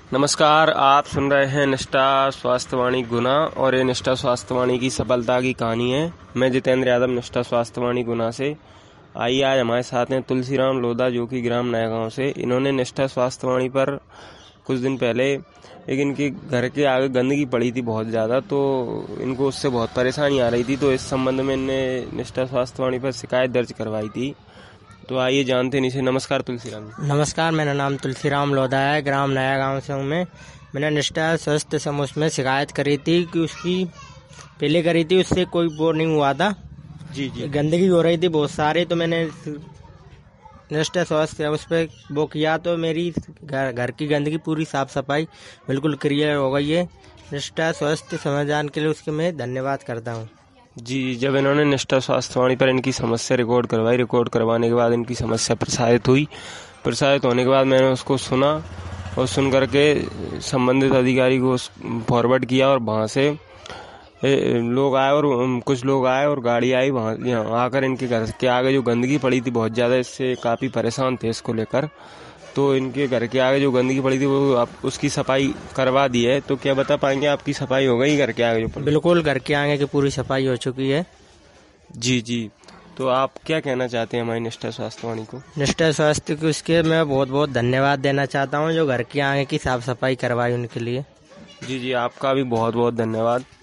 नमस्कार, आप सुन रहे हैं निष्ठा स्वास्थ्यवाणी गुना और ये निष्ठा स्वास्थ्यवाणी की सफलता की कहानी है। मैं जितेंद्र यादव, निष्ठा स्वास्थ्यवाणी गुना से। आइए, आज हमारे साथ हैं तुलसीराम लोधा, जो कि ग्राम नया गांव से। इन्होंने निष्ठा स्वास्थ्यवाणी पर कुछ दिन पहले इनके घर के आगे गंदगी पड़ी थी बहुत ज़्यादा, तो इनको उससे बहुत परेशानी आ रही थी। तो इस संबंध में इनने निष्ठा स्वास्थ्यवाणी पर शिकायत दर्ज करवाई थी। तो आइए जानते हैं इसे। नमस्कार तुलसीराम जी। नमस्कार, मेरा नाम तुलसीराम लोधा है, ग्राम नया गांव से हूँ मैं। मैंने निष्ठा स्वास्थ्य समूह में शिकायत करी थी कि उसकी पहले करी थी, उससे कोई वो नहीं हुआ था। जी जी। गंदगी हो रही थी बहुत सारी, तो मैंने निष्ठा स्वास्थ्य उस पर वो किया, तो मेरी घर की गंदगी पूरी साफ सफाई बिल्कुल क्लियर हो गई है। निष्ठा स्वास्थ्य समाधान के लिए उसके मैं धन्यवाद करता हूँ। जी, जब इन्होंने निष्ठा स्वास्थ्यवाणी पर इनकी समस्या रिकॉर्ड करवाई, रिकॉर्ड करवाने के बाद इनकी समस्या प्रसारित हुई। प्रसारित होने के बाद मैंने उसको सुना और सुन करके संबंधित अधिकारी को फॉरवर्ड किया, और वहाँ से लोग आए और कुछ लोग आए और गाड़ी आई। वहाँ यहाँ आकर इनके घर के आगे जो गंदगी पड़ी थी बहुत ज़्यादा, इससे काफ़ी परेशान थे इसको लेकर। तो इनके घर के आगे जो गंदगी पड़ी थी वो आप उसकी सफाई करवा दी है। तो क्या बता पाएंगे, आपकी सफाई हो गई घर के आगे जो पड़ी? बिल्कुल, घर के आगे की पूरी सफाई हो चुकी है। जी जी। तो आप क्या कहना चाहते हैं हमारी निष्ठा स्वास्थ्यवाणी को? निष्ठा स्वास्थ्य को उसके मैं बहुत बहुत धन्यवाद देना चाहता हूँ, जो घर के आगे की साफ सफाई करवाई उनके लिए। जी जी, आपका भी बहुत बहुत धन्यवाद।